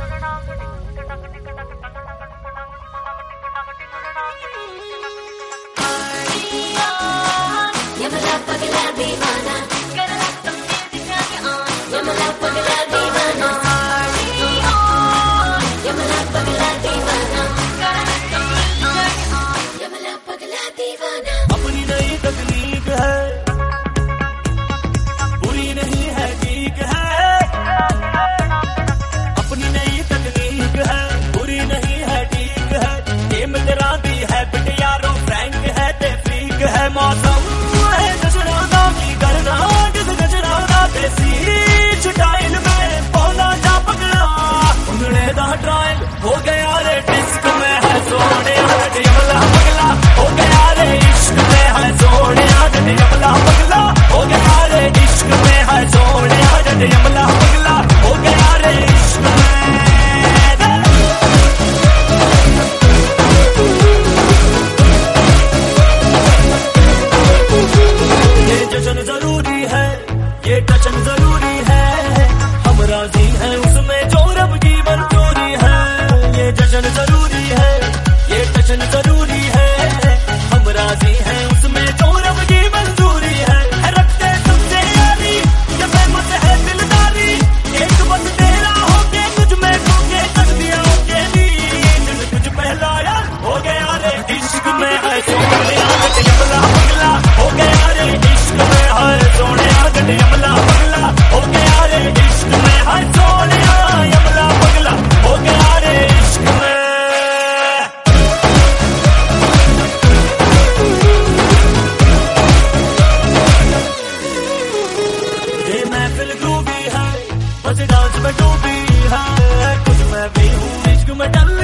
अपनी नई तकनीक है, बुरी नहीं है, ठीक है। अपनी नई तकनीक है, बुरी नहीं है, ठीक है। गेम तेरा दी है बिट यारो, फ्रैंक है ते फ्रीक है। मौसम है जशना दा की करना, जिस गजरा दा देसी स्टाइल में पौधा जा पकड़ा। उंगले दा ट्रायल हो गया रे डिस्क में है सोने यमला पगला हो गया रे इश्क में है सोने यमला पगला हो गया रे इश्क में है सोने यमला पगला हो गया रे इश्क में। ये जश्न जरूरी है, ये टशन जरूरी है, हम राजी हैं उसमें जो रब की मंजूरी है। ये जश्न जरूरी है, ये टशन जरूरी है, हम राजी हैं उसमें जो रब की मंजूरी है। रखते तुमसे यारी ये फेमस है दिलदारी, एक बस तेरा होके तुझ में खोके कर दिया के नींद तुझ पहला यार हो गया रे इश्क में है सोने यमला पगला हो गया रे इश्क में है सोने यमला पगला हो गया रे इश्क में है सोने यमला पगला हो गया रे इश्क में। ये महफिल ग्रूवी है, बस डांस में डूबी है, कुछ मैं भी हूँ इश्क में डल